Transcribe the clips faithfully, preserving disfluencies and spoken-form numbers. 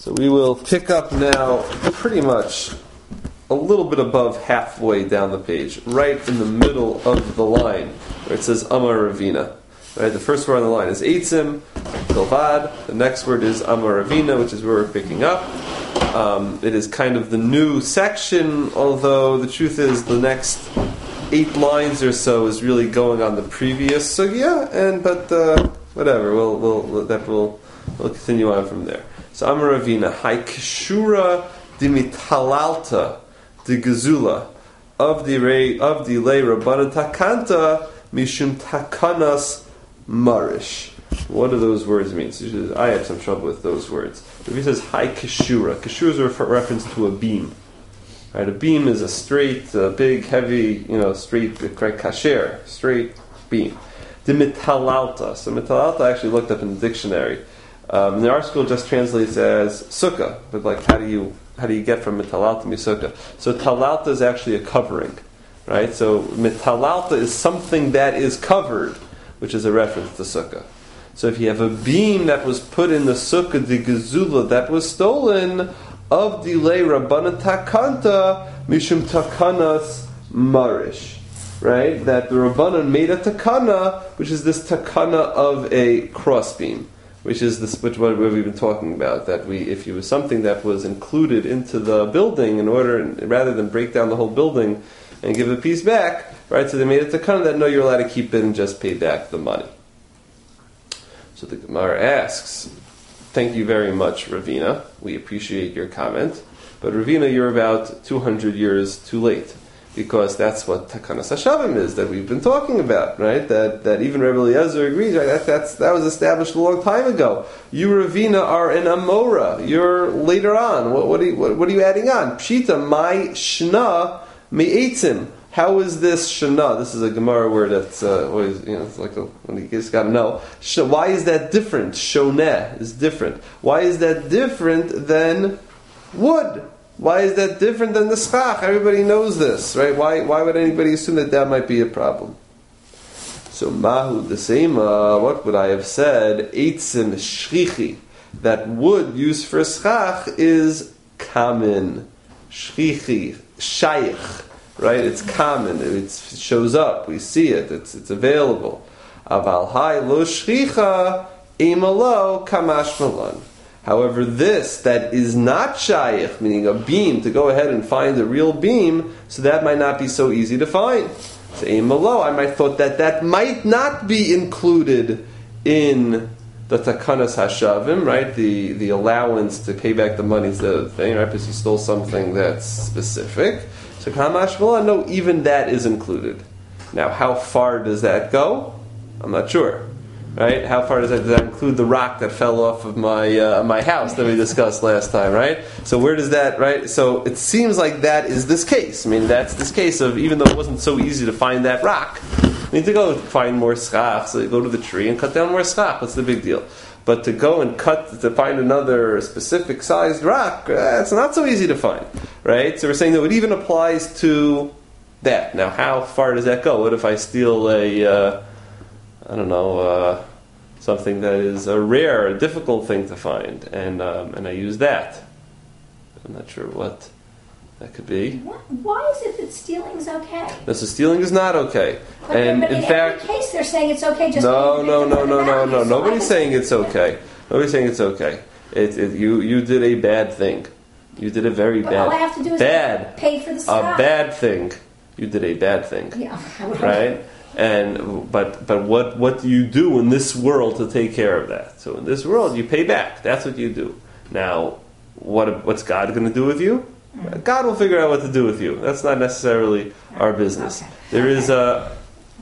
So we will pick up now pretty much a little bit above halfway down the page, right in the middle of the line, where it says Amar Ravina. Right, the first word on the line is Eitzim, Bilvad. The next word is Amar Ravina, which is where we're picking up. Um, it is kind of the new section, although the truth is the next eight lines or so is really going on the previous sugya, and but uh, whatever, we'll, we'll that will we'll continue on from there. So Amar Ravina, Hai Kishura Dimitalalta de Gezula of the Rei of the Lei Rabbanan Takanta Mishum Takanas Marish. What do those words mean? So I have some trouble with those words. If he says Hai Kishura, Kishura is a refer- reference to a beam. Right, a beam is a straight, uh, big, heavy, you know, straight, kasher, straight beam. The mitalalta. So mitalalta I actually looked up in the dictionary. Um, and the article just translates as sukkah, but like, how do you how do you get from mitalalta to sukkah? So talalta is actually a covering, right? So mitalalta is something that is covered, which is a reference to sukkah. So if you have a beam that was put in the sukkah de gezula that was stolen of delay Rabbanan Takanta Mishum Takanas Marish, right? That the Rabbanan made a takana, which is this takana of a crossbeam, which is this, which what we've been talking about. That we, if it was something that was included into the building, in order rather than break down the whole building and give a piece back, right? So they made a takana that no, you're allowed to keep it and just pay back the money. So the Gemara asks, thank you very much, Ravina. We appreciate your comment. But Ravina, you're about two hundred years too late. Because that's what Takanas HaShavim is that we've been talking about, right? That that even Rebbe Eliezer agrees, right? That, that's, that was established a long time ago. You, Ravina, are an Amora. You're later on. What, what, are, you, what, what are you adding on? Pshita, my shna me'etzim. How is this shana? This is a Gemara word that's uh, always, you know, it's like a, when you just got to know. Why is that different? Shoneh is different. Why is that different than wood? Why is that different than the schach? Everybody knows this, right? Why Why would anybody assume that that might be a problem? So mahu the same. Uh, what would I have said? Eitzim shchichi. That wood used for schach is common. Shchichi, shaykh. Right, it's common. It shows up. We see it. It's it's available. Aval hai lo shchicha imalo kamash malan. However, this that is not shaykh, meaning a beam, to go ahead and find a real beam, so that might not be so easy to find. So imalo, I might thought that that might not be included in the takanas hashavim, right? The the allowance to pay back the money is the other thing, right? Because you stole something that's specific. So Kamash Malan, no, even that is included. Now, how far does that go? I'm not sure. Right? How far does that, does that include the rock that fell off of my uh, my house that we discussed last time, right? So where does that, right? So it seems like that is this case. I mean, that's this case of, even though it wasn't so easy to find that rock, you need to go find more schach, so you go to the tree and cut down more schach. What's the big deal? But to go and cut, to find another specific sized rock, uh, it's not so easy to find, right? So we're saying that it even applies to that. Now, how far does that go? What if I steal a, uh, I don't know, uh, something that is a rare, a difficult thing to find, and um, and I use that? I'm not sure what that could be. Why is it that stealing is okay? No, so stealing is not okay. But and but in, in fact, every case they're saying it's okay. Just no, no, no, no, no, no. So Nobody's saying it's okay. Nobody's saying it's okay. It, it, you, you did a bad thing. You did a very but bad. All I have to do is bad. pay for the A stuff. bad thing. You did a bad thing. Yeah. Right. And but but what what do you do in this world to take care of that? So in this world, you pay back. That's what you do. Now, what what's God going to do with you? God will figure out what to do with you. That's not necessarily our business. Okay. There is a...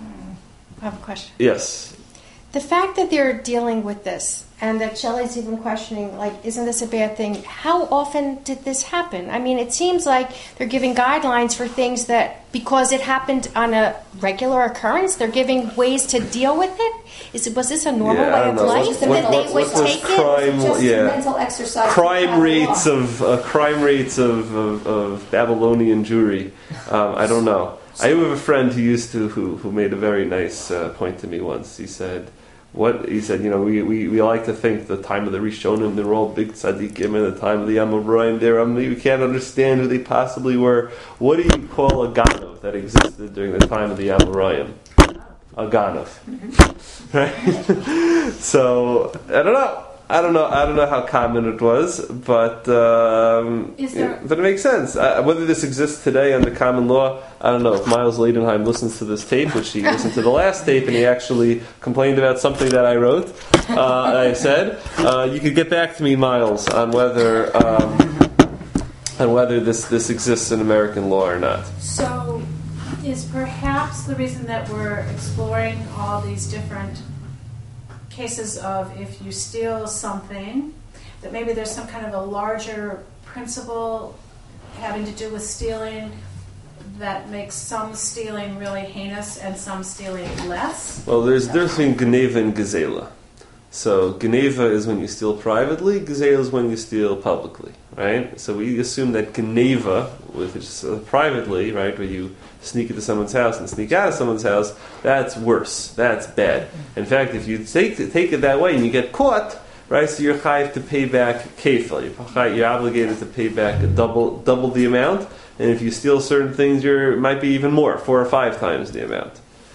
I have a question. Yes. The fact that they're dealing with this, and that Shelley's even questioning, like, isn't this a bad thing? How often did this happen? I mean, it seems like they're giving guidelines for things that, because it happened on a regular occurrence, they're giving ways to deal with it? Is it was this a normal Yeah, I way don't of know. life What- that what- they what- would what was take crime- it? Just yeah. a mental exercise. Crime rates law. of uh, crime rates of, of, of Babylonian Jewry. Um, I don't know. I have a friend who used to who who made a very nice uh, point to me once. He said, what he said, you know, we, we, we like to think the time of the Rishonim, they're all big tzaddikim, and the time of the Amoraim, they're um, we can't understand who they possibly were. What do you call a Ganov that existed during the time of the Amoraim? A Ganov, mm-hmm. Right? So I don't know. I don't know. I don't know how common it was, but um, Is there... it, but it makes sense. Uh, whether this exists today under common law, I don't know. If Miles Leidenheim listens to this tape, which he listened to the last tape, and he actually complained about something that I wrote, uh, I said, uh, you could get back to me, Miles, on whether um, on whether this this exists in American law or not. So, is perhaps the reason that we're exploring all these different cases of if you steal something, that maybe there's some kind of a larger principle having to do with stealing that makes some stealing really heinous and some stealing less? Well, there's a difference between Geneva and Gezela. So Geneva is when you steal privately, Gezela is when you steal publicly, right? So we assume that Geneva, which is uh, privately, right, where you sneak into someone's house and sneak out of someone's house, that's worse. That's bad. In fact, if you take take it that way and you get caught, right, so you're chayiv to pay back kefil. You're, you're obligated to pay back a double double the amount, and if you steal certain things, you're it might be even more, four or five times the amount.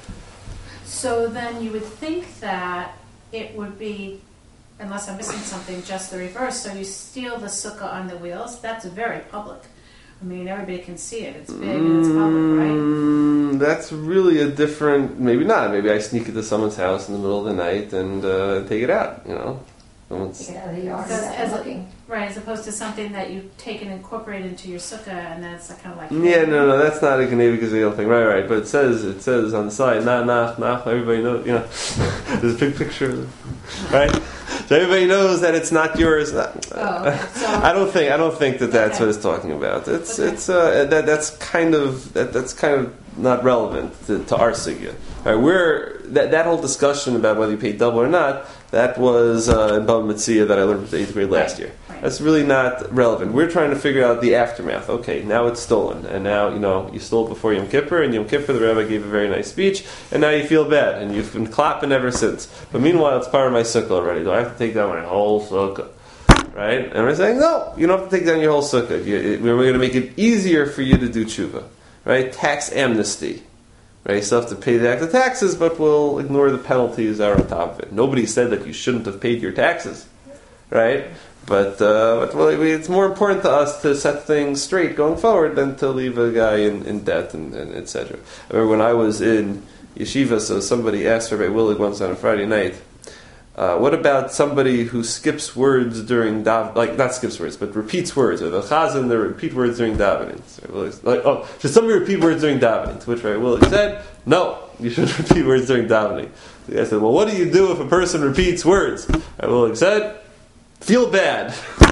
So then you would think that it would be, unless I'm missing something, just the reverse. So you steal the sukkah on the wheels, that's very public. I mean, everybody can see it. It's big and it's public, right? Mm, that's really a different... Maybe not. Maybe I sneak into someone's house in the middle of the night and uh, take it out, you know? Take it out of the yard Because without as a- looking. Right, as opposed to something that you take and incorporate into your sukkah, and then it's kind of like... Yeah, no, no, that's not a Geneva Gazelle thing. Right, right. But it says, it says on the side, nah, nah, nah, everybody knows, you know. There's a big picture of it. Right? So everybody knows that it's not yours. Oh, okay. So, I don't think I don't think that that's Okay. what it's talking about. It's Okay. it's uh, that that's kind of that, that's kind of not relevant to, to our sugya. All right, we're that that whole discussion about whether you pay double or not. That was uh, in Bava Metzia that I learned in eighth grade last year. Right. That's really not relevant. We're trying to figure out the aftermath. Okay, now it's stolen, and now you know you stole it before Yom Kippur, and Yom Kippur the rabbi gave a very nice speech, and now you feel bad, and you've been clapping ever since. But meanwhile, it's part of my sukkah already. Do I have to take down my whole sukkah? Right? And we're saying no, you don't have to take down your whole sukkah. You, it, we're going to make it easier for you to do tshuva. Right? Tax amnesty. Right? You still have to pay back the taxes, but we'll ignore the penalties that are on top of it. Nobody said that you shouldn't have paid your taxes. Right? But, uh, but well, it's more important to us to set things straight going forward than to leave a guy in, in debt and, and et cetera. I remember when I was in yeshiva, so somebody asked Rabbi Willig once on a Friday night, uh, what about somebody who skips words during dav, like not skips words, but repeats words, or the chazan they repeat words during davening? So like, oh, should somebody repeat words during davening? To which Rabbi Willig said, no, you shouldn't repeat words during davening. So the guy said, well, what do you do if a person repeats words? Rabbi Willig said, feel bad.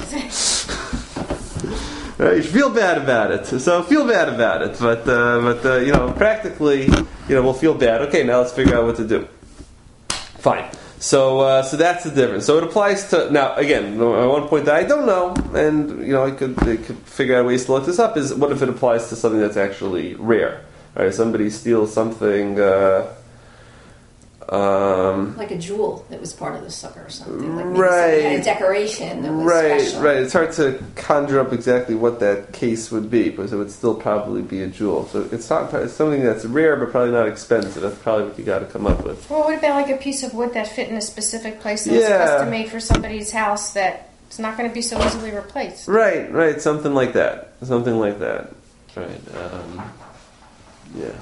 Right? You should feel bad about it. So feel bad about it. But uh, but uh, you know, practically, you know, we'll feel bad. Okay, now let's figure out what to do. Fine. So uh, so that's the difference. So it applies to now again. One point that I don't know, and you know, I could I could figure out ways to look this up. Is what if it applies to something that's actually rare? Right? Somebody steals something. Uh, Um, Like a jewel that was part of the sukkah or something. Like maybe right. something had a decoration that was right, special. right. It's hard to conjure up exactly what that case would be, because it would still probably be a jewel. So it's not it's something that's rare, but probably not expensive. That's probably what you got to come up with. Well, what about like a piece of wood that fit in a specific place that was Yeah. custom made for somebody's house that it's not going to be so easily replaced? Right, right. Something like that. Something like that. Right. Um, yeah.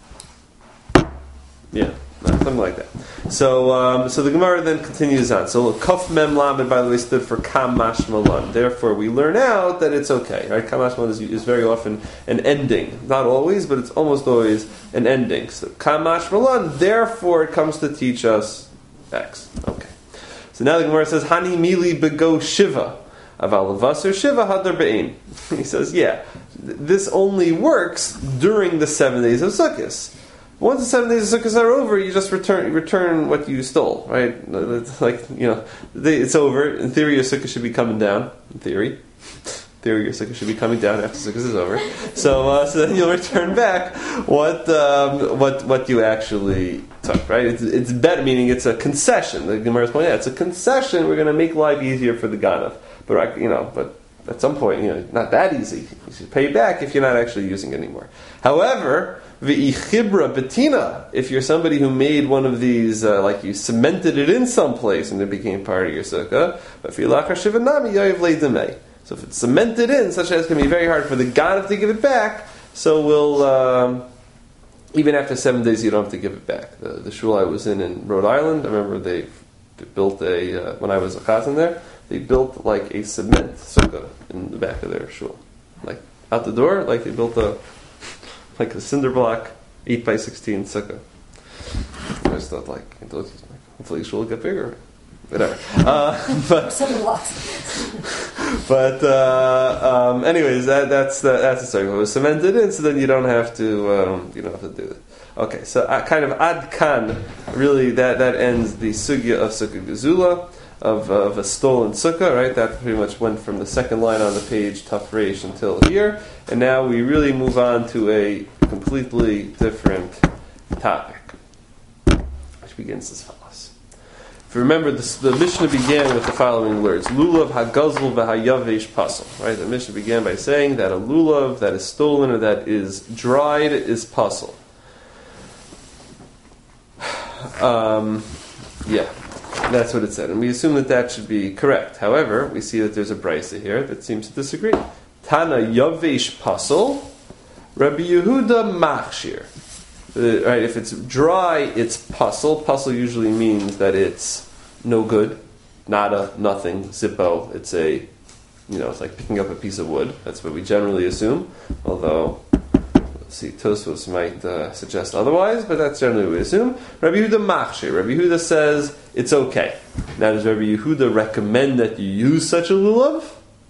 Yeah. Something like that. So, um, so the Gemara then continues on. So, Kaf Mem Lamed, by the way, stood for Kamash Malan. Therefore, we learn out that it's okay. Right? Kamash Malan is, is very often an ending. Not always, but it's almost always an ending. So, Kamash Malan, therefore, it comes to teach us X. Okay. So now the Gemara says, Hani Mili Bego Shiva. Aval Levasser Shiva Hadar Be'in. He says, yeah, this only works during the seven days of Sukkot. Once the seven days of Sukkot are over, you just return return what you stole, right? It's like, you know, they, it's over. In theory, your Sukkah should be coming down. In theory, theory, your sukkah should be coming down after sukkah is over. So, uh, so then you'll return back what um, what what you actually took, right? It's, it's better, meaning it's a concession. The Gemara is pointing out it's a concession. We're going to make life easier for the ganav, but you know, but at some point, you know, not that easy. You should pay back if you're not actually using it anymore. However, v'ichibra betina, if you're somebody who made one of these, uh, like you cemented it in some place and it became part of your sukkah, so if it's cemented in, such as it can be very hard for the ganav to give it back, so we'll, um, even after seven days, you don't have to give it back. The, the shul I was in in Rhode Island, I remember they, they built a, uh, when I was a chazan there, they built like a cement sukkah in the back of their shul. Like, out the door, like they built a, like a cinder block, eight by sixteen sukkah. I just thought, like, hopefully the shul will get bigger. Whatever. Uh, but, but uh, um, anyways, that, that's the, that's the story. It was cemented in, so then you don't have to, um, you don't have to do it. Okay, so uh, kind of ad kan, really, that, that ends the sugya of sukkah gezula. Of, uh, of a stolen sukkah, right? That pretty much went from the second line on the page, Taf Reish, until here. And now we really move on to a completely different topic, which begins as follows. If you remember, this, the Mishnah began with the following words: Lulav hagazl v'hayavesh pasel. Right? The Mishnah began by saying that a lulav that is stolen or that is dried is pasel. Um, yeah. That's what it said, and we assume that that should be correct. However, we see that there's a brisa here that seems to disagree. Tana yavesh pasel, Rabbi Yehuda machshir. Uh, right, if it's dry, it's pasel. Pasel usually means that it's no good, nada, nothing, zippo. It's a, you know, it's like picking up a piece of wood. That's what we generally assume. Although, see, Tosfos might uh, suggest otherwise, but that's generally what we assume. Rabbi Yehuda machshir. Rabbi Yehuda says it's okay. Now, does Rabbi Yehuda recommend that you use such a lulav?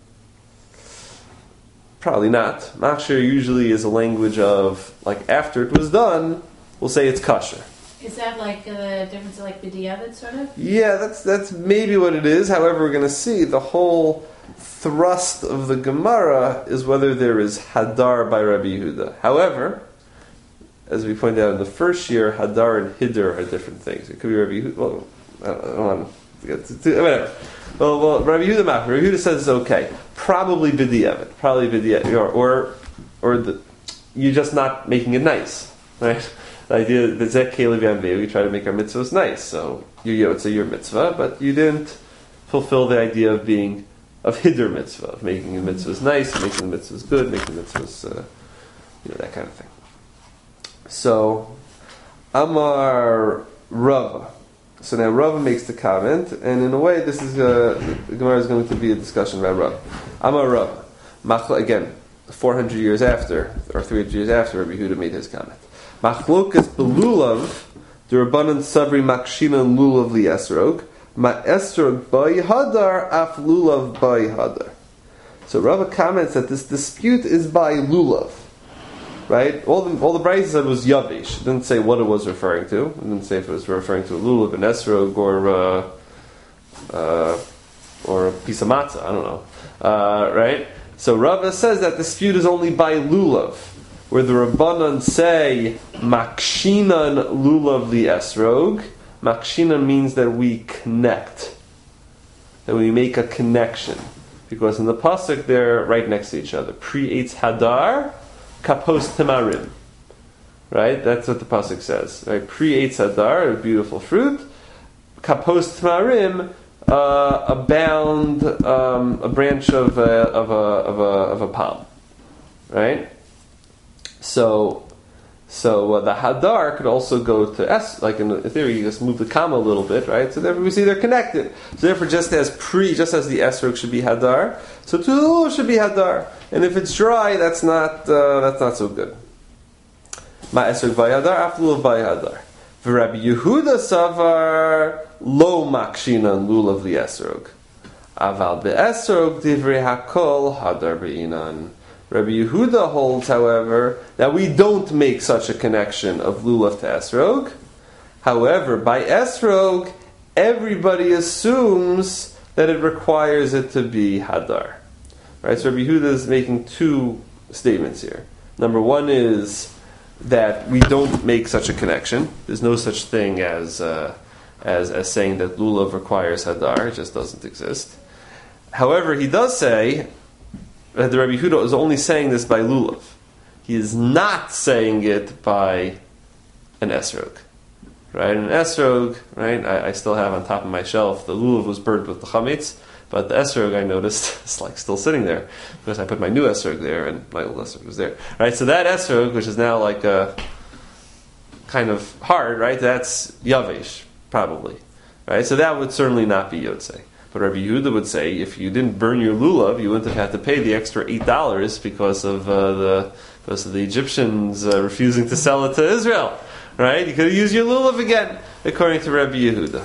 Probably not. Machshir usually is a language of, like, after it was done, we'll say it's kosher. Is that like a difference of like b'diavad, sort of? Yeah, that's that's maybe what it is. However, we're going to see the whole thrust of the Gemara is whether there is hadar by Rabbi Yehuda. However, as we pointed out in the first year, hadar and hiddur are different things. It could be Rabbi Yehuda. Well, I don't, I don't want to get to, to whatever. Well, well, Rabbi Yehuda, Rabbi Yehuda says it's okay. Probably b'diavad. Probably b'diavad, or or, or the, you're just not making it nice, right? The idea that Zek Kelev Yanvei, we try to make our mitzvahs nice. So you yotza your mitzvah, but you didn't fulfill the idea of being of hiddur mitzvah, of making the mitzvahs nice, making the mitzvahs good, making the mitzvahs, uh, you know, that kind of thing. So, Amar Rava. So now Rava makes the comment, and in a way, this is uh, the Gemara is going to be a discussion about Rava. Amar Rava. Machla, again, four hundred years after, or three hundred years after Rabbi Yehuda made his comment. Machlokas belulav, the Rabbanan sabri makshina lulav liesrog, ma esrog bai hadar af lulav bai hadar. So Rava comments that this dispute is by lulav, right? All the all the Brisa said was yavish. It didn't say what it was referring to. It didn't say if it was referring to a lulav, an esrog, or uh, uh, or a piece of matzah. I don't know, uh, right? So Rava says that dispute is only by lulav, where the Rabbanan say makshinan lulav li esrog. Makshinan means that we connect, that we make a connection, because in the pasuk they're right next to each other. Pre eitz hadar, kapos tamarim. Right, that's what the pasuk says. Right, pre eitz hadar, a beautiful fruit. Kapos tamarim, uh, a bound, um, a branch of a, of a of a of a palm. Right. So, so uh, the hadar could also go to s. Like in theory, you just move the comma a little bit, right? So therefore, we see they're connected. So therefore, just as pre, just as the esrog should be hadar, so tu should be hadar. And if it's dry, that's not uh, that's not so good. Ma esrog vayhadar, aflulav vayhadar. V'Rabbi Yehuda savar lo makshinan lulav li esrog. Aval be'esrog divrei hakol hadar be'inan. Rabbi Yehuda holds, however, that we don't make such a connection of lulav to esrog. However, by esrog, everybody assumes that it requires it to be hadar. Right? So Rabbi Yehuda is making two statements here. Number one is that we don't make such a connection. There's no such thing as uh, as as saying that lulav requires hadar. It just doesn't exist. However, he does say that the Rabbi Yehuda is only saying this by lulav. He is not saying it by an esrog. Right? An esrog, right? I, I still have on top of my shelf the lulav was burnt with the chametz, but the esrog I noticed is like still sitting there because I put my new esrog there and my old esrog was there. Right? So that esrog, which is now like a kind of hard, right? That's yavesh, probably. Right? So that would certainly not be yotzei. But Rabbi Yehuda would say if you didn't burn your lulav, you wouldn't have had to pay the extra eight dollars because of uh, the because of the Egyptians uh, refusing to sell it to Israel. Right? You could have used your lulav again, according to Rabbi Yehuda.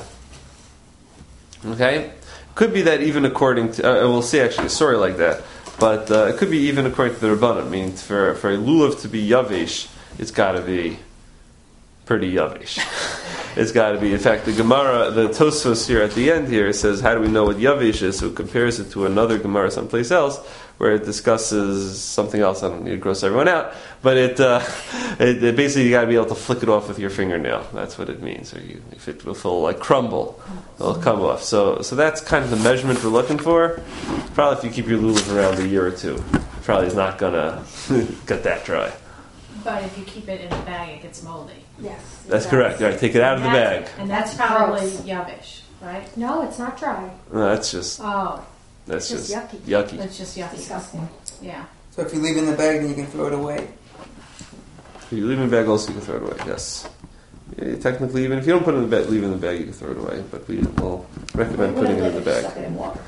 Okay? Could be that even according to, uh, we'll see actually a story like that, but uh, it could be even according to the Rabbanim, meaning for, for a lulav to be yavish, it's got to be pretty yavish. It's got to be, in fact, the Gemara, the Tosfos here at the end here says, how do we know what yavish is? So it compares it to another Gemara someplace else, where it discusses something else. I don't need to gross everyone out, but it, uh, it, it basically you got to be able to flick it off with your fingernail. That's what it means. Or you, if it will like crumble, it'll come off. So, so that's kind of the measurement we're looking for. Probably if you keep your lulav around a year or two, probably is not gonna get that dry. But if you keep it in a bag, it gets moldy. Yes. That's correct. You got to take it out of the bag. And that's That's probably gross. yavish, right? No, it's not dry. No, that's just Oh, that's It's just just yucky. it's just yucky. Disgusting. Yeah. So if you leave it in the bag, then you can throw it away. If you leave it in the bag, also you can throw it away. Yes. Yeah, technically, even if you don't put it in the bag, leave it in the bag, you can throw it away. But we will recommend putting it in the bag. Stuck it in water.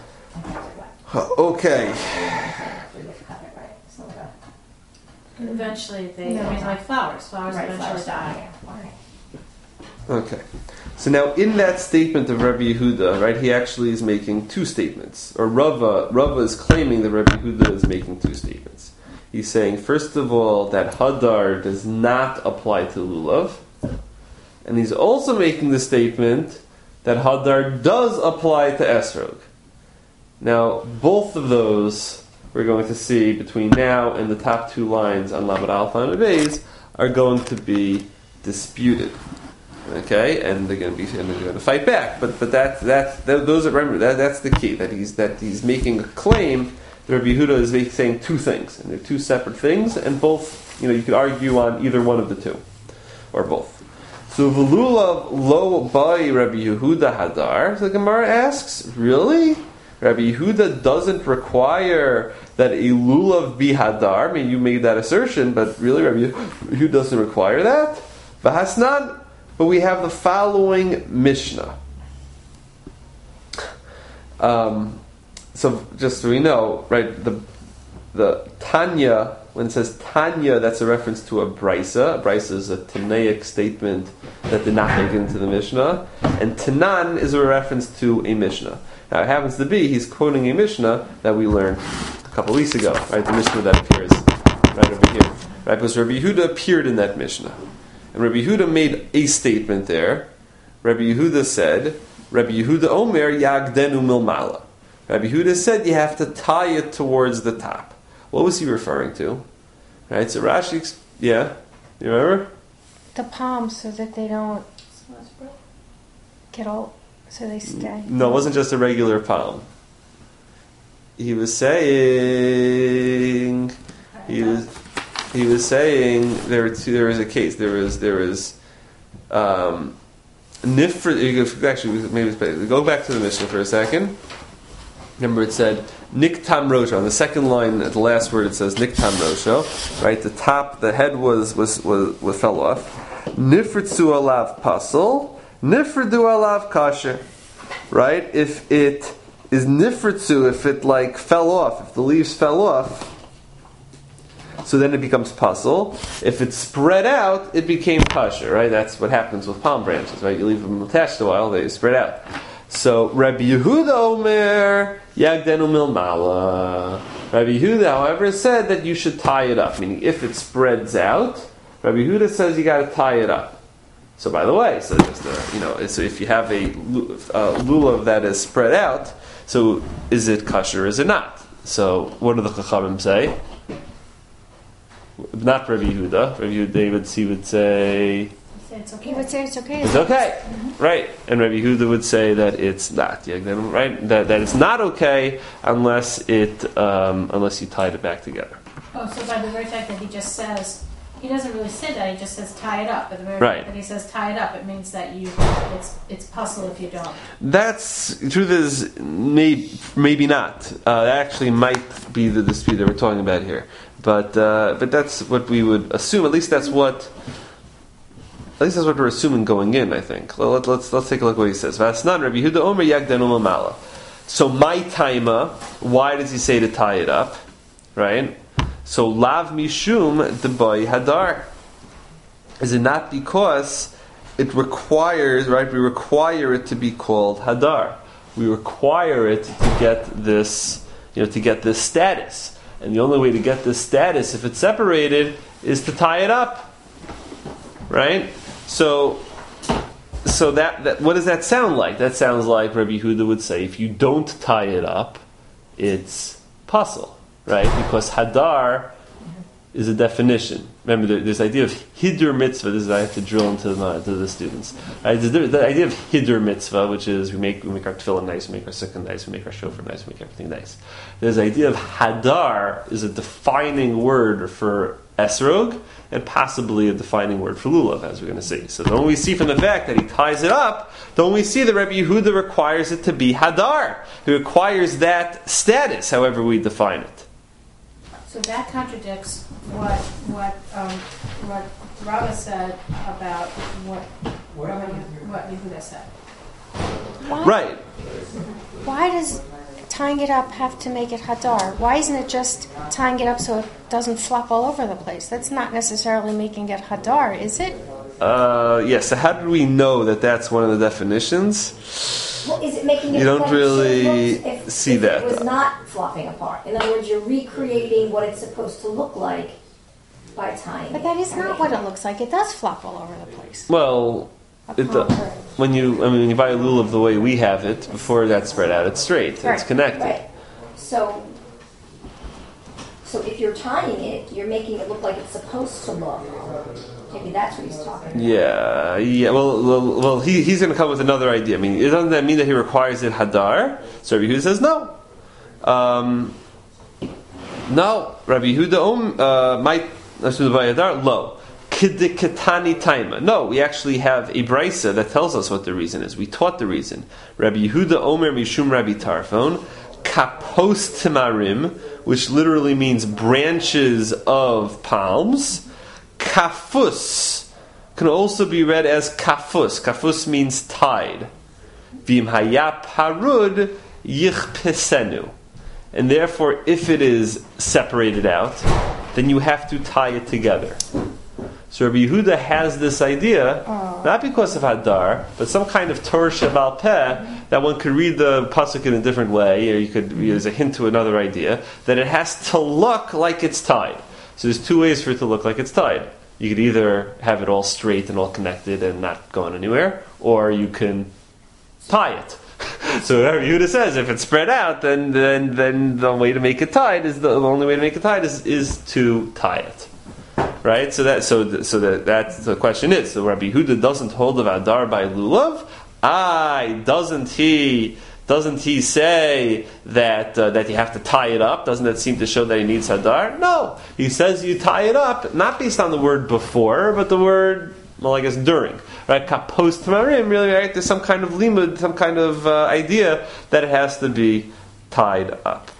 Okay. Eventually, they, No. I mean, like flowers. Flowers Right, eventually flowers die. die. Okay. So now, in that statement of Rabbi Yehuda, right, he actually is making two statements. Or Rava, Rava is claiming that Rabbi Yehuda is making two statements. He's saying, first of all, that Hadar does not apply to Lulav. And he's also making the statement that Hadar does apply to Esrog. Now, both of those we're going to see between now and the top two lines on Lamed Alpha and Beis are going to be disputed. Okay, and they're going to be and they're going to fight back. But but that that, that those are remember that that's the key, that he's that he's making a claim that Rabbi Yehuda is saying two things, and they're two separate things, and both, you know, you could argue on either one of the two or both. So v'lulav lo bai Rabbi Yehuda hadar. The Gemara asks, really? Rabbi Yehuda doesn't require that a lulav be hadar. I mean, you made that assertion, but really, Rabbi Yehuda doesn't require that. V'hasnan, but we have the following Mishnah. Um, so, just so we know, right, the the Tanya, when it says Tanya, that's a reference to a brisa. A brisa is a Tanaic statement that did not make it into the Mishnah, and Tanan is a reference to a Mishnah. Now, it happens to be he's quoting a Mishnah that we learned a couple weeks ago, right? The Mishnah that appears right over here, right? Because Rabbi Yehuda appeared in that Mishnah, and Rabbi Yehuda made a statement there. Rabbi Yehuda said, "Rabbi Yehuda Omer Yagdenu Milmala." Rabbi Yehuda said you have to tie it towards the top. What was he referring to? Right? So Rashi, yeah, you remember? The palms, so that they don't get all, so they stay. No, it wasn't just a regular palm. He was saying he was he was saying there were two, there was a case. There was there was um, nifr. Actually, maybe it's, go back to the Mishnah for a second. Remember, it said niktam rosho. On the second line, at the last word, it says niktam rosho. Right, the top, the head was was was, was fell off. Nifritzu alav pasel. Nifridu alav kasher. Right, if it is nifritzu, if it like fell off, if the leaves fell off, so then it becomes pasel. If it's spread out, it became kasher. Right, that's what happens with palm branches. Right, you leave them attached a while, they spread out. So Rabbi Yehuda Omer Yagdenu Milmala. Rabbi Yehuda, however, said that you should tie it up. Meaning, if it spreads out, Rabbi Yehuda says you got to tie it up. So, by the way, so just a, you know, so if you have a uh, lulav that is spread out, so is it kosher? Or is it not? So what do the Chachamim say? Not Rabbi Yehuda. Rabbi Yehuda, they would, he would say It's okay. He would say it's okay. it's okay, mm-hmm. right? And Rabbi Yehuda would say that it's not, yeah, then, right? That that it's not okay unless it um, unless you tied it back together. Oh, so by the very fact that he just says, he doesn't really say that. He just says tie it up. By the very right. fact that he says tie it up, it means that you it's it's puzzle if you don't. That's the truth is maybe maybe not. Uh, that actually might be the dispute that we're talking about here. But uh, but that's what we would assume. At least that's what. At least that's what we're assuming going in. I think. Well, let, let's let's take a look at what he says. Vasnan Rabbi Yehuda Omer Yagdenu Mamala. So my taima. Why does he say to tie it up? Right. So lav mishum debay hadar. Is it not because it requires, right? We require it to be called hadar. We require it to get this, you know, to get this status. And the only way to get this status, if it's separated, is to tie it up, right? So, so that, that what does that sound like? That sounds like Rabbi Yehuda would say, if you don't tie it up, it's pasul, right? Because hadar is a definition. Remember, there, there's the idea of hidur mitzvah. This is I have to drill into the, to the students. Right? The, the idea of hidur mitzvah, which is we make we make our tefillin nice, we make our sukkah nice, we make our shofar nice, we make everything nice. There's the idea of hadar is a defining word for esrog and possibly a defining word for lulav, as we're going to see. So don't we see from the fact that he ties it up, don't we see that Rabbi Yehuda requires it to be hadar? He requires that status, however we define it. So that contradicts what what um, what Rava said about what Rava, what Yehuda said. Why, Right. Why does tying it up have to make it hadar? Why isn't it just tying it up so it doesn't flop all over the place? That's not necessarily making it hadar, is it? Uh, yes. So how do we know that that's one of the definitions? Well, is it making it You don't function really if, see if that, it was though. not flopping apart? In other words, you're recreating what it's supposed to look like by tying But it. that is I not mean, what it looks like. It does flop all over the place. Well, it, uh, when you I mean when you buy a lulav the way we have it, before that's spread out, it's straight, Right. it's connected. Right. So, so if you're tying it, you're making it look like it's supposed to look. Maybe that's what he's talking about. Yeah, yeah. Well, well, well he, he's going to come with another idea. I mean, doesn't that mean that he requires it hadar? So Rabbi Yehuda says no. Um, no, Rabbi Yehuda um, uh, might hadar lo kidikatani taima. No, we actually have a brisa that tells us what the reason is. We taught the reason. Rabbi Yehuda Omer mishum Rabbi Tarfon kapos timarim, which literally means branches of palms. Kafus can also be read as kafus. Kafus means tied. Vim haya parud yichpesenu. And therefore, if it is separated out, then you have to tie it together. So Rabbi Yehuda has this idea, oh. not because of Hadar, but some kind of Torah Shebal Peh, that one could read the pasuk in a different way, or you could use a hint to another idea, that it has to look like it's tied. So there's two ways for it to look like it's tied. You could either have it all straight and all connected and not going anywhere, or you can tie it. So Rabbi Yehuda says, if it's spread out, then then then the way to make it tied is the, the only way to make it tied is, is to tie it, right? So that so so that that's the question is. So Rabbi Yehuda doesn't hold of Adar by lulav. Aye, doesn't he? Doesn't he say that uh, that you have to tie it up? Doesn't that seem to show that he needs hadar? No. He says you tie it up, not based on the word before, but the word, well, I guess during. Right? Kapos tamarim, really, right? There's some kind of limud, some kind of uh, idea that it has to be tied up.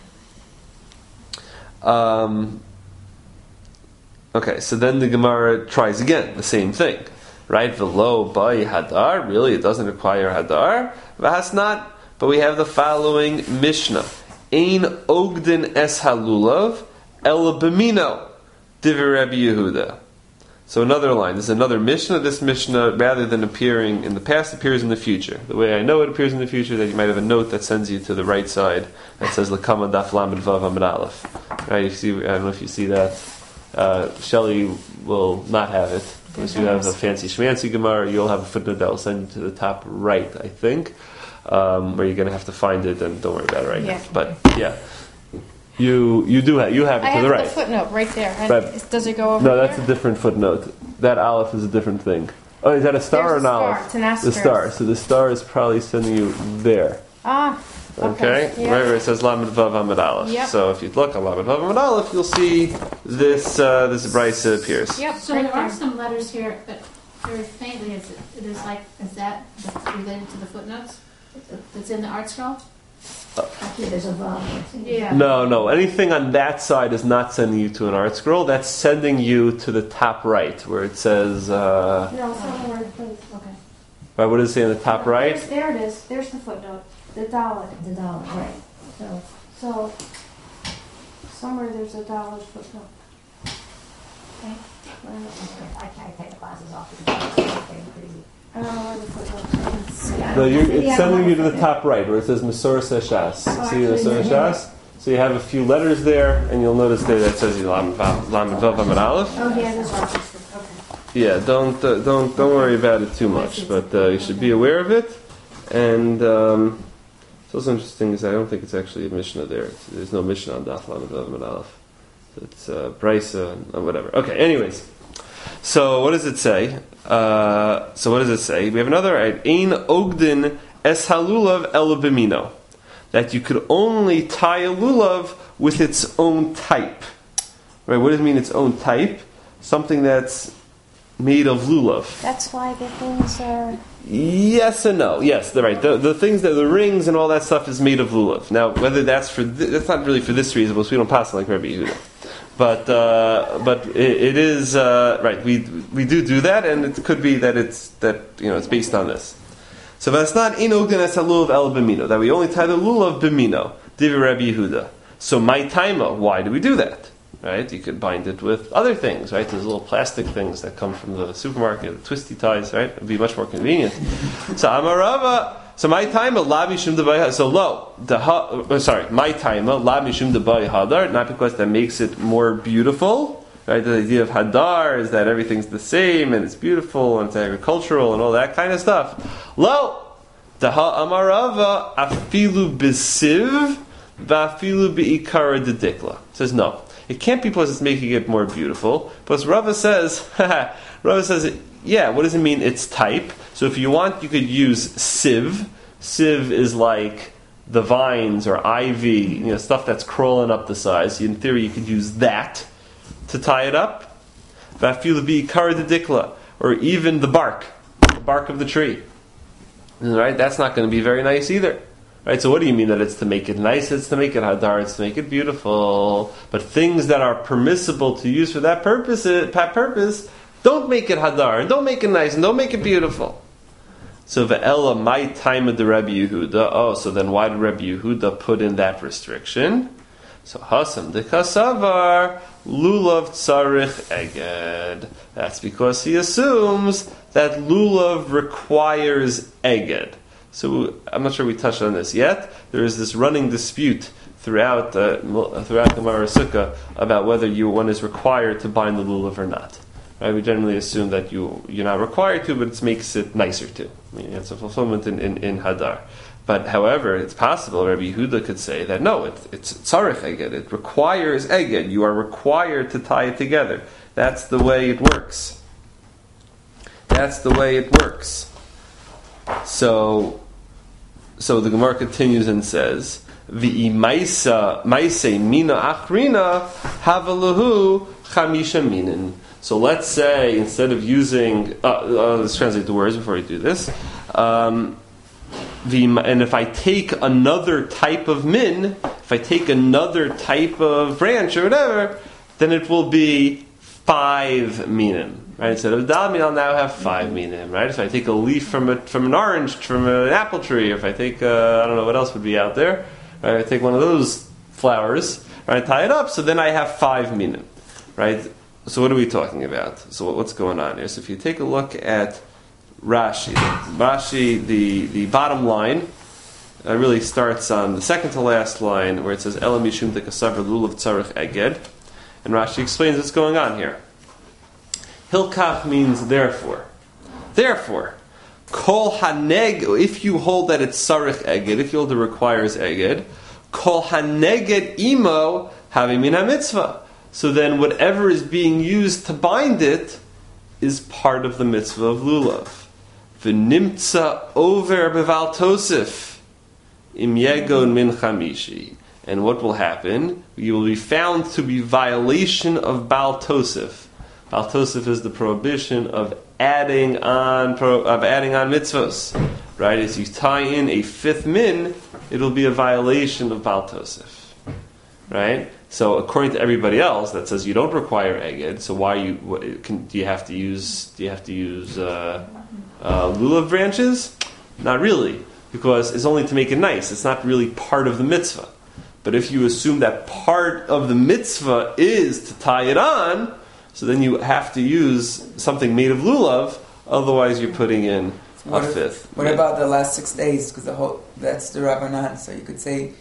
Um, okay, so then the Gemara tries again, the same thing. Right? Velo by hadar, really, it doesn't require hadar. V'has not. But we have the following Mishnah. Ein ogden es halulav, ela b'mino, divrei Rabbi Yehuda. So another line. This is another Mishnah. This Mishnah, rather than appearing in the past, appears in the future. The way I know it appears in the future, that you might have a note that sends you to the right side that says L'kama daf lamed vav amid aleph. Right? You see, I don't know if you see that. Uh, Shelley will not have it. Unless you have a fancy schmancy Gemara, you'll have a footnote that will send you to the top right, I think. Um, where you're going to have to find it, and don't worry about it right yeah. now. But yeah, You you do have you have it I to have the right. the footnote right there. And Right. is- Does it go over No, there? that's a different footnote. That aleph is a different thing. Oh, is that a star There's or a an star. aleph? It's an The asterisk. star. So the star is probably sending you there. Ah, Okay, okay. Yeah. right where it says Lamed Vav Amid Aleph. Yep. So if you look on Lamed Vav Amid Aleph, you'll see this uh, this brisa appears. Yep. So right there are there. some letters here, but very faintly, is it, it is like, is that related to the footnotes that's in the art scroll? Actually, there's a vav. Yeah. No, no. Anything on that side is not sending you to an art scroll. That's sending you to the top right, where it says. Uh, No, somewhere, please. Okay. right, what does it say in the top right? There's, there it is. There's the footnote. The dollar. The dollar, right. So, So, somewhere there's a dollar footnote. Okay. I can't take the glasses off because it's pretty. I don't know where the footnote is. No, you're, Maybe I it's don't sending want you to to the put top right, where it says Mesor Shas. See actually, Mesor yeah. Shas? So you have a few letters there, and you'll notice there that says Lamed Vav Amid Aleph. Oh, yeah, there's one. Okay. Yeah, don't uh, don't don't worry about it too much, but uh, you should be aware of it. And um, it's also interesting is I don't think it's actually a Mishnah there. It's, there's no Mishnah on Daf Lamed Vav Amid Aleph. So it's uh, Brisa and whatever. Okay, anyways. So what does it say? Uh, so what does it say? We have another right. Ein ogdin es halulav el bimino. That you could only tie a lulav with its own type. Right? What does it mean its own type? Something that's made of lulav. That's why the things are. Yes and no. Yes, they're right. The, the things that the rings and all that stuff is made of lulav. Now, whether that's for th- that's not really for this reason, because we don't pass it like Rabbi Yehuda. But uh, but it, it is uh, right. We we do do that, and it could be that it's that you know it's based on this. So that's not in ogden as a lulav el bimino, that we only tie the lulav bimino. Divi Rabbi Yehuda. So my taima. Why do we do that? Right? You could bind it with other things. Right? There's little plastic things that come from the supermarket, twisty ties. Right? It'd be much more convenient. So Amarava. So my taima la mishum debai. So lo the ha, uh, sorry my taima la mishum debai hadar. Not because that makes it more beautiful. Right? The idea of hadar is that everything's the same and it's beautiful and it's agricultural and all that kind of stuff. Lo the ha amarava afilu bisiv vafilu beikara dedikla. Says no. It can't be because it's making it more beautiful. But Rava says, Rava says, yeah, what does it mean? It's type. So if you want, you could use sieve. Sieve is like the vines or ivy, you know, stuff that's crawling up the sides. In theory, you could use that to tie it up. Vafilu beikara dedikla, or even the bark, the bark of the tree. Right? That's not going to be very nice either. Right, so what do you mean that it's to make it nice? It's to make it hadar. It's to make it beautiful. But things that are permissible to use for that purpose, that purpose, don't make it hadar, and don't make it nice, and don't make it beautiful. So ve'ela my time of the Rabbi Yehuda. Oh, so then why did Rabbi Yehuda put in that restriction? So hasam de kasavar lulav tzarich eged. That's because he assumes that lulav requires eged. So I'm not sure we touched on this yet. There is this running dispute throughout uh, throughout the Gemara Sukkah about whether you one is required to bind the lulav or not. Right? We generally assume that you you're not required to, but it makes it nicer to. I mean, it's a fulfillment in, in, in hadar. But however, it's possible Rabbi Yehuda could say that no, it, it's tzarich eged. It requires eged. You are required to tie it together. That's the way it works. That's the way it works. So, so the Gemara continues and says, "V'i maisa maise mina achrina havalahu chamisha minin." So let's say instead of using, uh, uh, let's translate the words before we do this. Um, and if I take another type of min, if I take another type of branch or whatever, then it will be five minim. Right? Instead of dalmin, I'll now have five minim. Right? If I take a leaf from a, from an orange, from an apple tree, or if I take, uh, I don't know what else would be out there, right? I take one of those flowers, right? Tie it up, so then I have five minim. Right? So what are we talking about? So what's going on here? So if you take a look at Rashi, Rashi, the, the bottom line, uh, really starts on the second to last line where it says Elam Mishum Dekasavar Lulav Tzarich Eged, and Rashi explains what's going on here. Hilkach means therefore. Therefore, Kol Haneg, if you hold that it's Sarich Eged, if you hold it requires Eged, Kol haneged imo having min mitzvah. So then whatever is being used to bind it is part of the mitzvah of lulav. V'nimtza over beval tosif im yegon min chamishi. And what will happen? You will be found to be violation of Baal Tosif. Baal Tosif is the prohibition of adding on of adding on mitzvos. Right? As you tie in a fifth min, it'll be a violation of Baal Tosif. Right? So according to everybody else that says you don't require eged, so why you what, can, do you have to use do you have to use uh, uh, lulav branches? Not really, because it's only to make it nice. It's not really part of the mitzvah. But if you assume that part of the mitzvah is to tie it on, so then you have to use something made of lulav. Otherwise, you're putting in a What, fifth. what right? about the last six days? Because the whole that's the Rabbanan. So you could say,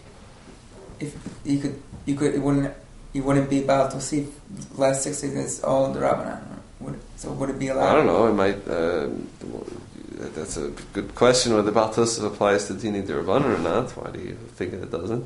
if you could, you could, it wouldn't, you wouldn't be about to see last six days. It's all the Rabbanan. Would it, so would it be allowed? I don't know. It might. Uh, that's a good question. Whether Baal Tosef applies to Dini D'Rabbanan or not? Why do you think it doesn't?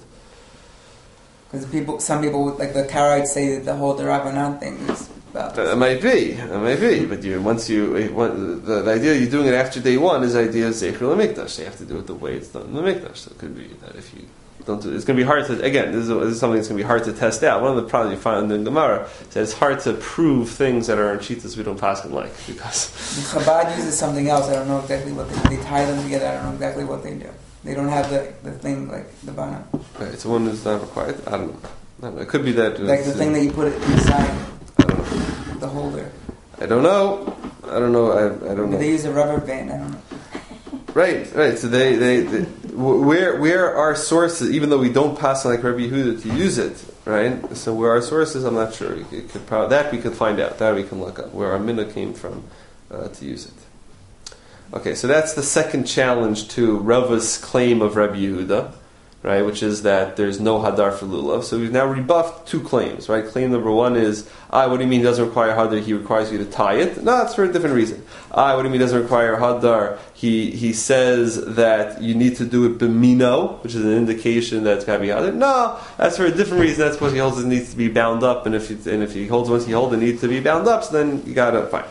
Because people, some people, would- like the Karaites, say that the whole the Rabbanan thing is about. It might be. It might be. But you once you when, the, the idea you're doing it after day one is the idea of Zecher L'Mikdash. You have to do it the way it's done in the Mikdash. So it could be that if you don't do it, it's going to be hard to. Again, this is, this is something that's going to be hard to test out. One of the problems you find in the Gemara is that it's hard to prove things that are in Shitas we don't pass in like because Chabad uses something else. I don't know exactly what they, they tie them together. I don't know exactly what they do. They don't have the, the thing like the bana. right, so one is not required. I don't know. I don't know. It could be that Like the thing that you put it inside I don't know. the holder. I don't know. I don't know. I, I don't know. They use a rubber band. I don't know. Right, right. So they, they, they where where are sources? Even though we don't pass like Rabbi Yehuda to use it, right? So where our sources, I'm not sure. It could probably, that we could find out. That we can look up where our minna came from uh, to use it. Okay, so that's the second challenge to Rava's claim of Rabbi Yehuda, right? Which is that there's no hadar for lulav. So we've now rebuffed two claims, right? Claim number one is, ah, what do you mean he doesn't require hadar? He requires you to tie it. No, it's for a different reason. Ah, what do you mean he doesn't require hadar? He he says that you need to do it b'mino, which is an indication that it's got to be hadar. No, that's for a different reason. That's because he holds it needs to be bound up, and if it, and if he holds once he holds it needs to be bound up, so then you got to fine.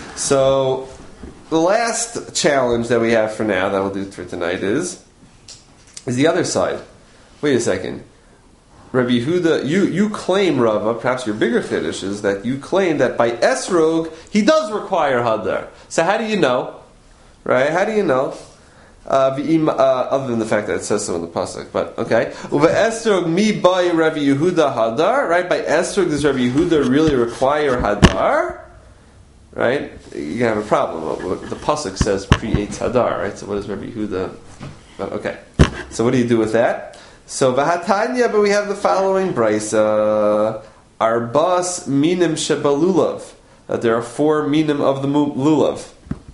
So the last challenge that we have for now that we'll do for tonight is. is the other side. Wait a second. Rabbi Yehuda, you, you claim, Rava, perhaps your bigger chiddush is that you claim that by esrog, he does require hadar. So how do you know? Right? How do you know? Uh, v'im, uh, other than the fact that it says so in the pasuk, but okay. Uva esrog mi by Rabbi Yehuda hadar. Right? By esrog, does Rabbi Yehuda really require hadar? Right? You have a problem. The pasuk says creates hadar. Right? So what does Rabbi Yehuda? Okay. So what do you do with that? So v'hatanya, but we have the following brisa: arbas minim shebalulav. That there are four minim of the lulav.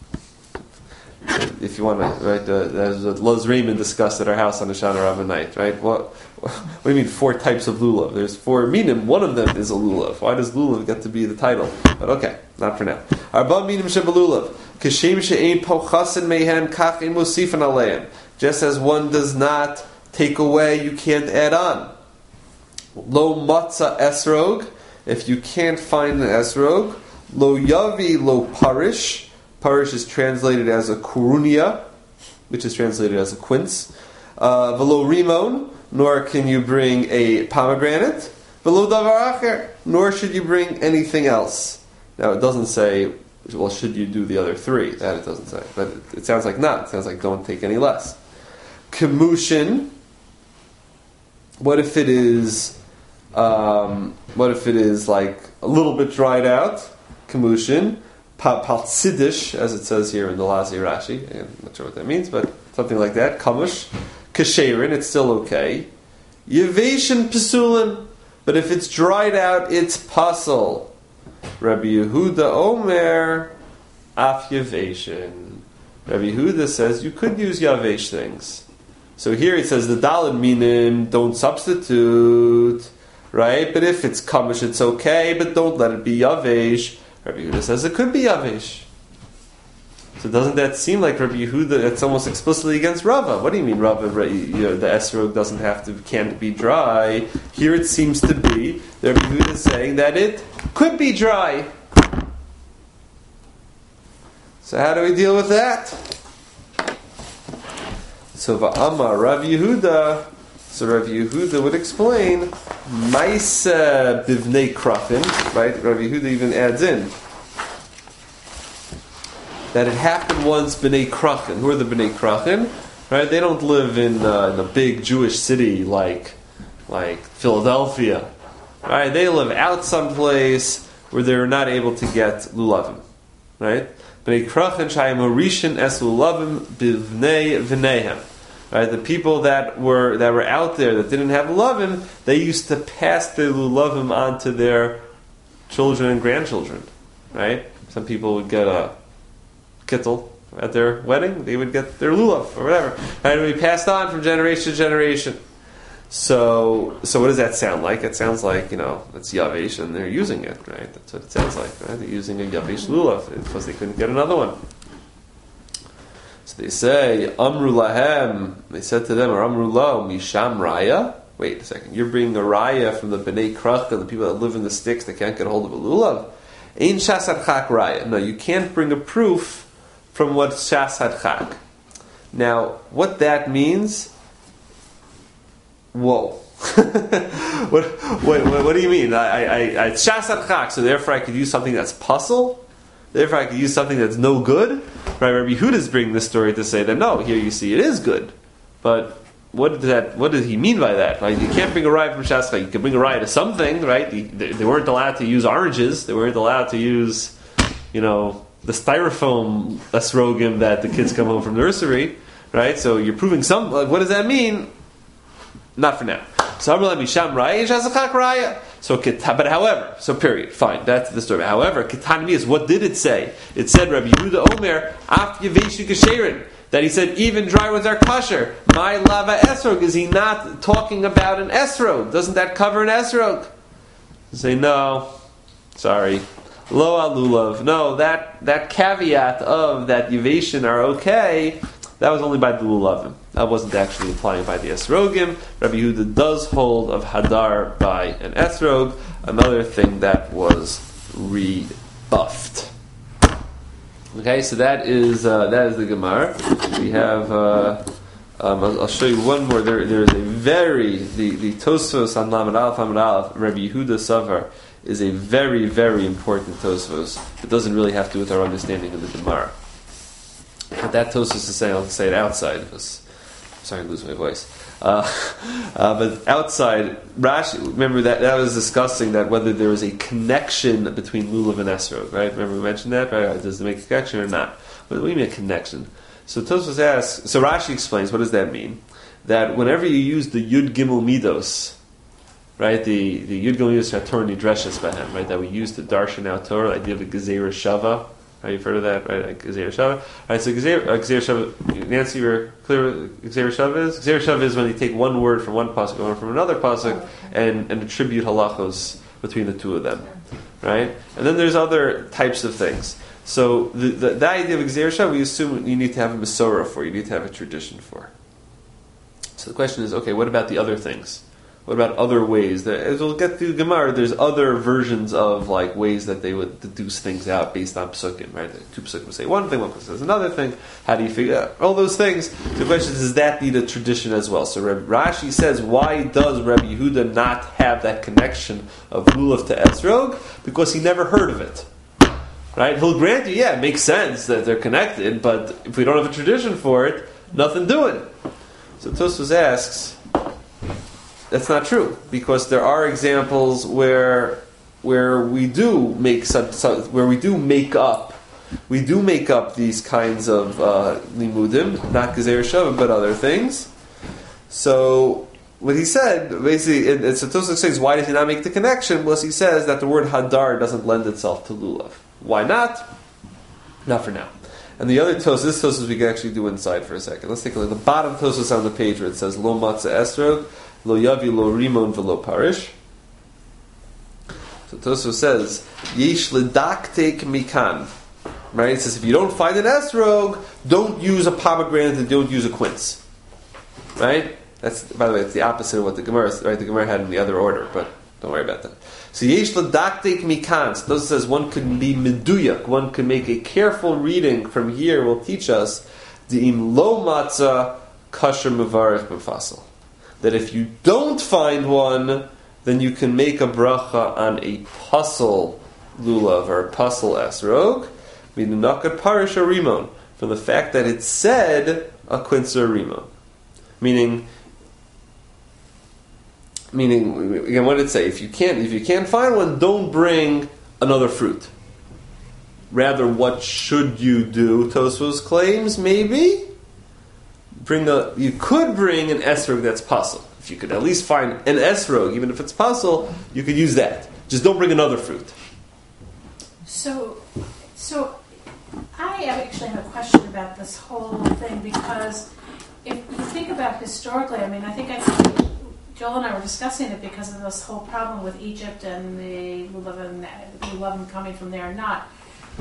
If you want to, right? Uh, as Luz Raymond discussed at our house on the Shana Rabbah night, right? What, what do you mean four types of lulav? There's four minim. One of them is a lulav. Why does lulav get to be the title? But okay, not for now. Arba minim shebalulav. Kashem she'ein pochasin mehem kach ein musifan aleim. Just as one does not take away, you can't add on. Lo matzah esrog. If you can't find an esrog, lo yavi lo parish. Parish is translated as a kurunia, which is translated as a quince. Uh, velo rimon, nor can you bring a pomegranate. Velo davar acher, nor should you bring anything else. Now it doesn't say, well, should you do the other three? That it doesn't say, but it, it sounds like not. It sounds like don't take any less. Kemushin. What if it is? Um, what if it is like a little bit dried out? Kemushin. Paltzidish, as it says here in the Lazi Rashi. I'm not sure what that means, but something like that. Kamush. Kasherin, it's still okay. Yeveshin Pesulin, but if it's dried out, it's pasul. Rabbi Yehuda Omer Af Yeveshin. Rabbi Yehuda says you could use Yavesh things. So here it says the Daled Minim, don't substitute, right? But if it's Kamush, it's okay, but don't let it be Yavesh. Rabbi Yehuda says it could be Yavesh. So doesn't that seem like Rabbi Yehuda? It's almost explicitly against Rava. What do you mean, Rava? You know, the esrog doesn't have to, can't be dry. Here it seems to be that Rabbi Yehuda is saying that it could be dry. So how do we deal with that? So va'amar Rav Yehuda. So Rav Yehuda would explain Maisa bivnei krafin. Right? Rav Yehuda even adds in that it happened once b'nei krachin. Who are the b'nei krachin? Right? They don't live in, uh, in a big Jewish city like like Philadelphia. Right? They live out someplace where they're not able to get lulavim. Right? B'nei krachin shayim horishin es lulavim b'vnei v'neihem. Right? The people that were that were out there that didn't have lulavim, they used to pass their lulavim on to their children and grandchildren. Right? Some people would get a kittel at their wedding, they would get their lulav or whatever, and it would be passed on from generation to generation. So, so what does that sound like? It sounds like, you know, it's yavesh and they're using it, right? That's what it sounds like, right? They're using a yavesh lulav because they couldn't get another one. So they say, Amru lahem, they said to them, or Amru lo, misham raya. Wait a second, you're bringing a raya from the b'nei krach, the people that live in the sticks that can't get a hold of a lulav. Ein shas hadchak raya. No, you can't bring a proof from what shas hadchak. Now, what that means? Whoa! what, what, what? What do you mean? I, I, I shas hadchak. So therefore, I could use something that's puzzle. Therefore, I could use something that's no good. Right? Rabbi Yehuda is bringing this story to say that no, here you see it is good. But what did that? What did he mean by that? Like, you can't bring a raya from shas hadchak. You can bring a raya to something, right? They, they weren't allowed to use oranges. They weren't allowed to use, you know, the styrofoam esrogim that the kids come home from nursery, right? So you're proving some. Like, what does that mean? Not for now. So So, but however, so period, fine. That's the story. However, ketanmi is what did it say? It said Rabbi Yehuda Omer af yeveshu kasherin, that he said even dry ones are kosher. My lava esrog, is he not talking about an esrog? Doesn't that cover an esrog? You say no. Sorry. Lo alulav. No, that, that caveat of that yeveshin are okay, that was only by the lulavim. That wasn't actually applying by the esrogim. Rabbi Yehuda does hold of hadar by an esrog, another thing that was rebuffed. Okay, so that is uh, that is the Gemara. We have. Uh, um, I'll, I'll show you one more. There, there is a very the the Tosfos on Lamed Aleph Lamed Aleph. Rabbi Yehuda Savar is a very very important Tosfos. It doesn't really have to do with our understanding of the Gemara. But that Tosfos is saying, I'll say it outside. Because I'm starting to lose my voice. Uh, uh, but outside, Rashi, remember that that was discussing that whether there was a connection between lulav and esrog, right? Remember we mentioned that, right? Does it make a connection or not? What do you mean a connection? So Tosfos asks. So Rashi explains. What does that mean? That whenever you use the Yud Gimel Midos, right? The the Yud Gimel Midos Torah Nidreshes Bahem, right? That we use to darshan out Torah, the idea of a Gezerah Shava. Right, you've heard of that, right? Like Gezerah Shava. Right, so Gezerah uh, Shava. Nancy, you're clear what Gezerah Shava is? Gezerah Shava is when you take one word from one pasuk and one from another pasuk and, and attribute halachos between the two of them, right? And then there's other types of things. So the the, the idea of Gezerah Shava, we assume you need to have a Masorah for, you need to have a tradition for. So the question is, okay, what about the other things? What about other ways? That, as we'll get through Gemara, there's other versions of like ways that they would deduce things out based on psukim, right? Two psukim would say one thing, one psukim says another thing. How do you figure out all those things? The question is, does that need a tradition as well? So Rashi says, why does Rabbi Yehuda not have that connection of lulav to esrog? Because he never heard of it. Right? He'll grant you, yeah, it makes sense that they're connected, but if we don't have a tradition for it, nothing doing. So Tosfos asks, that's not true, because there are examples where where we do make some, some where we do make up we do make up these kinds of uh, limudim, not Gezerah Shava, but other things. So what he said basically, it, it's Tosfos says, why does he not make the connection? Well, he says that the word hadar doesn't lend itself to lulav. Why not? Not for now. And the other Tosfos, this Tosfos we can actually do inside for a second. Let's take a look. The bottom Tosfos on the page where it says lo matzah esrog, lo yavi lo rimon velo parish. So Tosfos says, yesh ledaktek mikan. Right? It says if you don't find an esrog, don't use a pomegranate and don't use a quince. Right? That's, by the way, it's the opposite of what the Gemara, right? The Gemara had in the other order, but don't worry about that. So yesh l'daktik mikan. So those says one can be meduyak. One can make a careful reading from here. Will teach us the im lo matzah kasher mevarich b'fasel. That if you don't find one, then you can make a bracha on a puzzle lulav or a puzzle esrog. Minakat parish or rimon, from the fact that it said a quince or rimon. Meaning, meaning again, what did it say? If you can't, if you can't find one, don't bring another fruit. Rather, what should you do? Tosfos claims maybe bring a. You could bring an esrog that's puzzle. If you could at least find an esrog, even if it's puzzle, you could use that. Just don't bring another fruit. So, so I actually have a question about this whole thing, because if you think about historically, I mean, I think I, Joel and I were discussing it because of this whole problem with Egypt and the Lulav Lulav coming from there or not.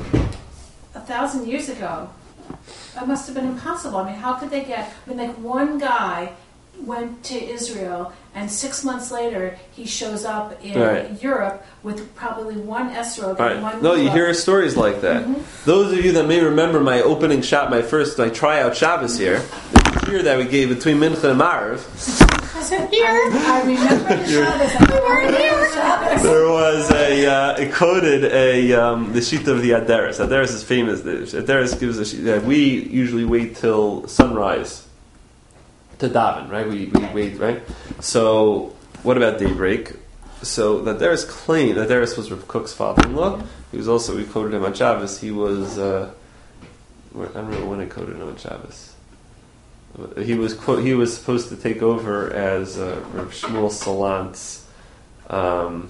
A thousand years ago, it must have been impossible. I mean, how could they get? I mean, like one guy went to Israel, and six months later he shows up in right. Europe with probably one esrog right. and one. No, you lulav. hear stories like that. Mm-hmm. Those of you that may remember my opening shot, my first, my tryout Shabbos here, the year that we gave between Mincha and Marav. Here. I remember the Shabbos. I remember the Shabbos. There was a, uh, it quoted a, um, the sheet of the Adaris. Adaris is famous. The Adaris gives a sheet that we usually wait till sunrise to daven, right? We, we wait, right? So, what about daybreak? So, the Adaris claimed, Adaris was Rav Kook's father-in-law. He was also, we quoted him on Shabbos. He was, uh, I don't remember when I quoted him on Shabbos. He was quote, he was supposed to take over as uh, Rav Shmuel Salant's. Um,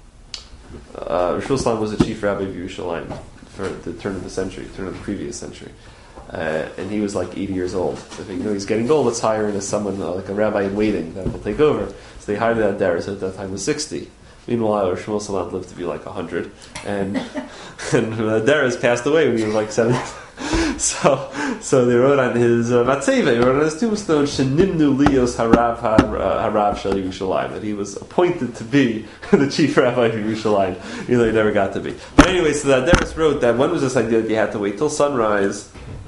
uh, Rav Shmuel Salant was the chief rabbi of Yerushalayim for the turn of the century, turn of the previous century, uh, and he was like eighty years old. So if you know he's getting old, let's hire in as someone uh, like a rabbi in waiting that will take over. So they hired that Darius at that time was sixty. Meanwhile, Rav Shmuel Salant lived to be like a hundred, and and uh, Darius passed away when he was like seventy. So, so they wrote on his uh, Matzeva, they wrote on his tombstone, "Shenimnu Lios Harav Harav Shel Yerushalayim," that he was appointed to be the chief rabbi of Yerushalayim, even though he never got to be. But anyway, so that Darius wrote that when was this idea that you had to wait till sunrise?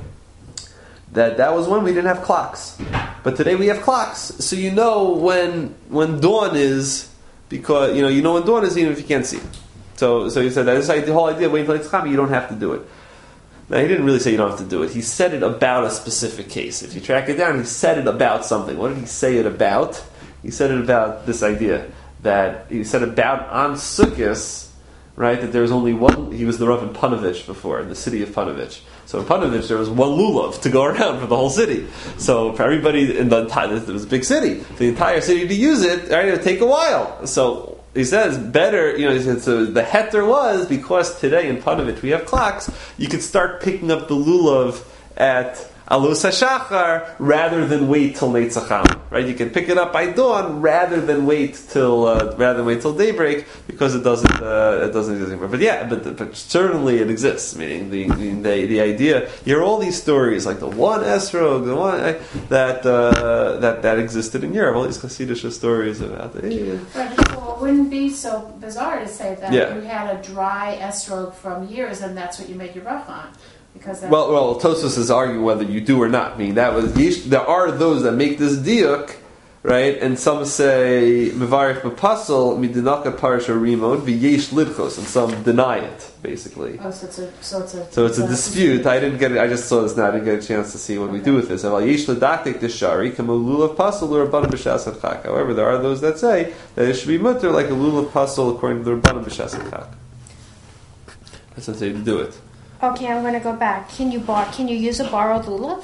That that was when we didn't have clocks, but today we have clocks, so you know when when dawn is, because you know you know when dawn is even if you can't see it. So, so he said that this idea, the whole idea of waiting till it's Chama, you don't have to do it. Now, he didn't really say you don't have to do it. He said it about a specific case. If you track it down, he said it about something. What did he say it about? He said it about this idea that he said about on Sukkot, right? That there was only one. He was the Rav in Panovich before, in the city of Panovich. So in Panovich, there was one lulav to go around for the whole city. So for everybody in the entire, it was a big city. For the entire city to use it, right, it would take a while. So he says better, you know, he said, so the heter was because today in Panovich we have clocks, you could start picking up the lulav at Alus HaShachar rather than wait till Neitzacham, right? You can pick it up by dawn rather than wait till uh, rather than wait till daybreak because it doesn't uh, it doesn't exist anymore. But yeah, but but certainly it exists. Meaning the the the idea. You hear all these stories like the one esrog, the one uh, that uh, that that existed in Europe. All these Hasidic stories about it. Yeah. But well, it wouldn't be so bizarre to say that Yeah. you had a dry esrog from years and that's what you made your bracha on. Because Well, well, Tosfos is arguing whether you do or not. I mean, that was there are those that make this diuk, right? And some say mevarich b'pasel midinaka parsha rimon v'yesh lidchos, and some deny it. Basically, oh, so it's a so it's a so it's a dispute. I didn't get it. I just saw this now. I didn't get a chance to see what we do with this. Yesh lidaktik deshari kamo lulav pasel l'rabbanan b'shas chak. However, there are those that say that it should be mutter like a lulav pasel according to the rabbanan b'shas chak. That's what they do it. Okay, I'm going to go back. Can you bar? Can you use a borrowed lulav?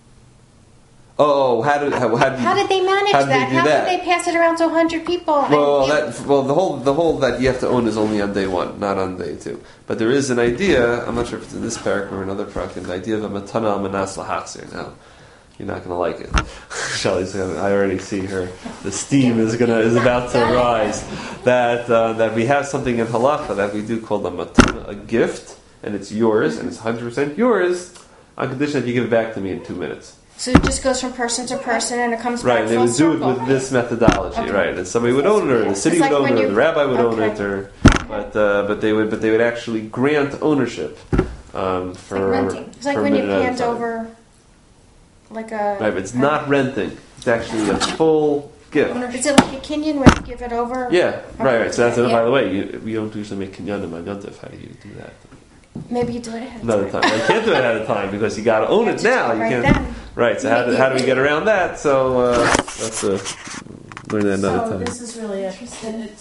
Oh, how did how, how, did, How did they manage how did that? They do how that? did they pass it around to a hundred people? Well, And it- that, well, the whole the whole that you have to own is only on day one, not on day two. But there is an idea. I'm not sure if it's in this parak or another parak. The idea of a matana al manas lahachzir. Now, you're not going to like it. Shelley's gonna, I already see her. The steam is gonna is about to rise. That uh, that we have something in halacha that we do called a matana, a gift, and it's yours, and it's one hundred percent yours, on condition that you give it back to me in two minutes. So it just goes from person to person, and it comes Right, back they full would do it circle. with this methodology, Okay. right? And somebody would own it, or the city It's like would own when it, or you- the rabbi would own okay. it, or but uh, but they would but they would actually grant ownership um, for like renting. It's like for a when you minute at a hand time. over, like a. Right, but it's not renting. It's actually a full gift. Is it like a kinyan when you give it over? Yeah, right, right. So that's it. Yeah. By the way, you, we don't usually make kinyanim on Yontif. How do you do that? Maybe you do it ahead of Another time. I can't do it ahead of time because you got to own You it have to do now. it You right can't. then. Right. So how do, how do we get around that? So uh, let's uh, learn that another So time. this is really a, it's